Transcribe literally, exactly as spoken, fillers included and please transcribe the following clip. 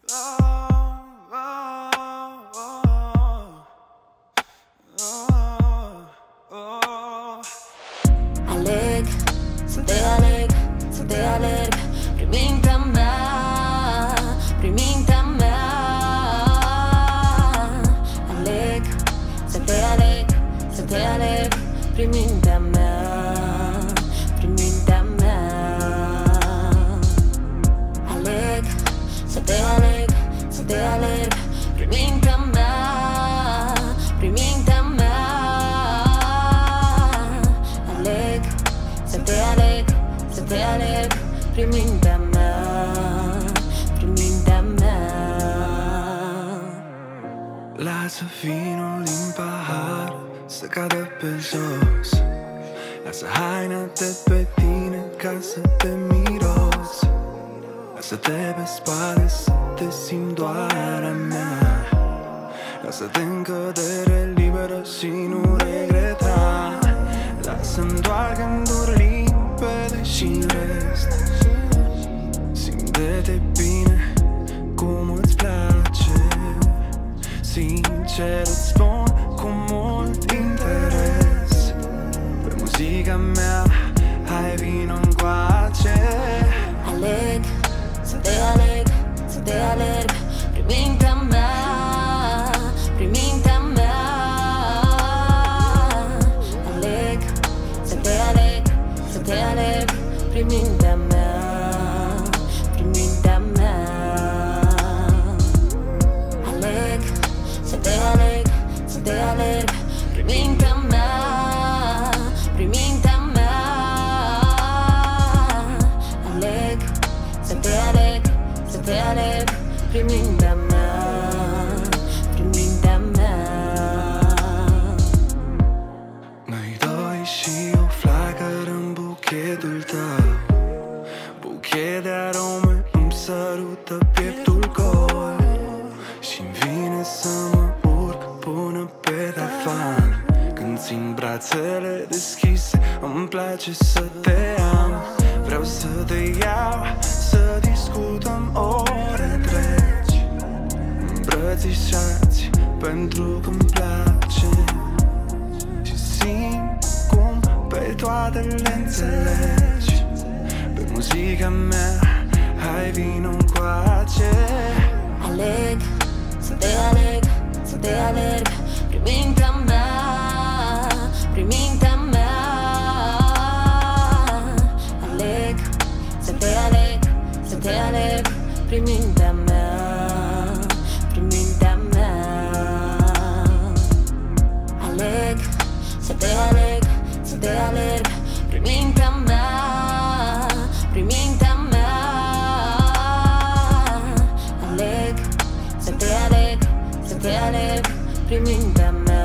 Aleg să te aleg, să te alerg prin mintea mea, prin mintea mea. Aleg să te aleg, să te alerg prin mintea mea, prin mintea mea. Aleg să te aleg, să te alerg prin mintea mea, prin mintea mea. Aleg să te aleg, să te aleg prin mintea mea, prin mintea mea. Lasă vinul din pahar să cadă pe jos, lasă haina de pe tine ca să te miros, lasă-te pe spate să te simt doar a mea, lasă-te în cădere liberă și nu regreta. Lasă-mi doar gânduri limpede și în rest simte-te bine cum îți place. Sincer îți spun cu mult interes, pe muzica mea, hai vino încoace. Aleg să te aleg, să te alerg prin mintea mea, prin mintea mea. Aleg să te aleg, să te aleg prin mintea mea, prin mintea mea. Aleg să te aleg, să te alerg prin mintea mea, prin mintea mea. Aleg să te aleg, să te aleg prin mintea mea, prin mintea mea. Noi doi și o flacără în buchetul tău, buchet de arome îmi sărută pieptul gol și-mi vine să mă urc până pe tavan. Când țin brațele deschise, îmi place să te am. Vreau să te iau, să discutăm ore întregi, îmbrățișați pentru că-mi place și simt cum pe toate le înțelegi. Pe muzica mea, hai vino încoace. Aleg să te aleg, să te alerg prin mintea mea, prin mintea mea. Aleg să te aleg, să te aleg prin mintea mea, prin mintea mea. Aleg să te aleg, să te alerg prin mintea mea, prin mintea mea. Aleg să te aleg, să te aleg prin mintea mea.